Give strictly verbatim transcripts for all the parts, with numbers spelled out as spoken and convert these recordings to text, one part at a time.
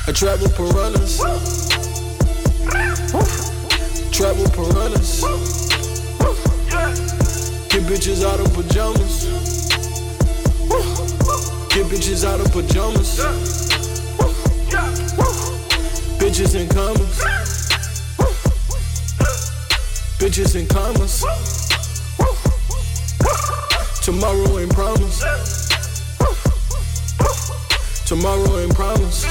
I travel piranhas. Travel piranhas. Get bitches out of pajamas. Get bitches out of pajamas. Bitches in commas. Bitches in commas. Tomorrow ain't promised. Tomorrow ain't promised.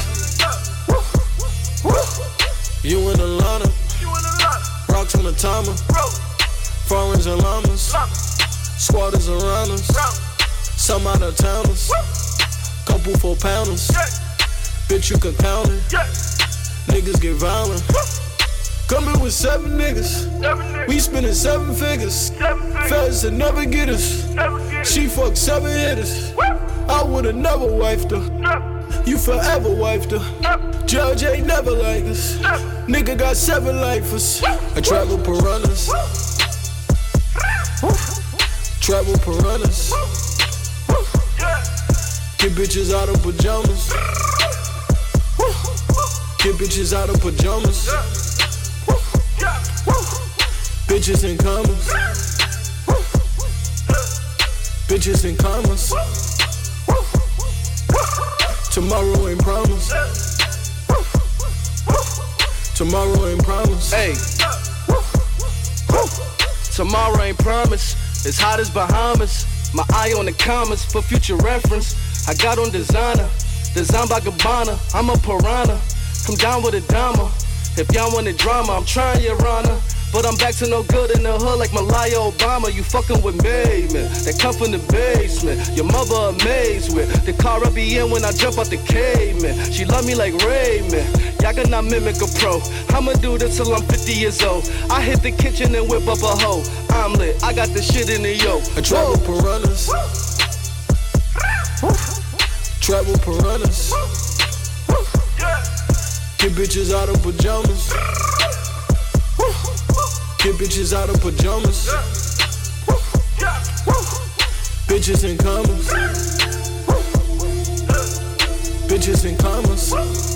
You in Atlanta. Rocks on the timer. Foreigns and llamas. Squatters around us. Some out of towners. Couple four pounders. Bitch, you can count it. Niggas get violent. Coming with seven niggas. We spending seven figures. Feds that never get us. She fucked seven hitters. I would've never wifed her. You forever wifed her. Judge ain't never like us. Nigga got seven lifers. I travel piranhas. Travel piranhas. Get bitches out of pajamas. Get bitches out of pajamas. Bitches in commas. Bitches in commas. Tomorrow ain't promised. Tomorrow ain't promised. Hey. Tomorrow ain't promised. It's hot as Bahamas. My eye on the commas for future reference. I got on designer. Designed by Gabbana. I'm a piranha. Come down with a dama. If y'all wanted drama, I'm trying, Your Honor. But I'm back to no good in the hood like Malaya Obama. You fucking with me, man. That come from the basement. Your mother amazed with the car I be in when I jump out the cave, man. She love me like Raymond. Y'all cannot mimic a pro. I'ma do this till I'm fifty years old. I hit the kitchen and whip up a hoe. I'm lit. I got the shit in the yo. I travel piranhas. Travel piranhas. Get bitches out of pajamas. Get bitches out of pajamas. Bitches in commas. Bitches in commas.